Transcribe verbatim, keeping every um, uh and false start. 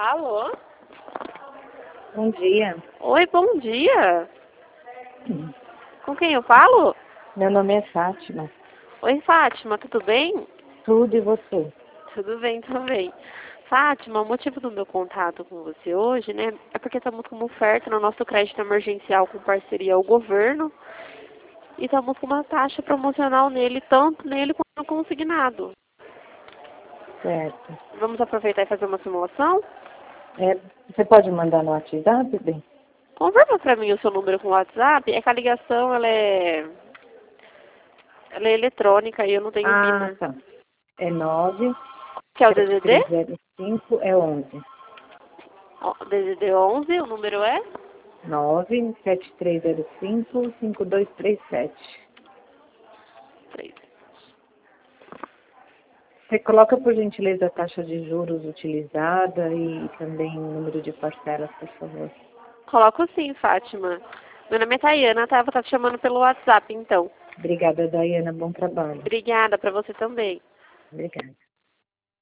Alô? Bom dia. Oi, bom dia. Com quem eu falo? Meu nome é Fátima. Oi, Fátima, tudo bem? Tudo e você? Tudo bem também. Fátima, o motivo do meu contato com você hoje, né, é porque estamos com uma oferta no nosso crédito emergencial com parceria ao governo e estamos com uma taxa promocional nele, tanto nele quanto no consignado. Certo. Vamos aproveitar e fazer uma simulação? É, você pode mandar no WhatsApp, bem? Confirma para mim o seu número com o WhatsApp. É que a ligação, ela é, ela é eletrônica e eu não tenho Ah, mina. tá. É nove Que é o sete três D D D? zero cinco é onze. Ó, D D D onze, o número é? nove sete três zero cinco cinco dois três sete. três. Você coloca, por gentileza, a taxa de juros utilizada e também o número de parcelas, por favor. Coloco sim, Fátima. Meu nome é Tayana, tá? Vou estar te chamando pelo WhatsApp, então. Obrigada, Daiana. Bom trabalho. Obrigada, para você também. Obrigada.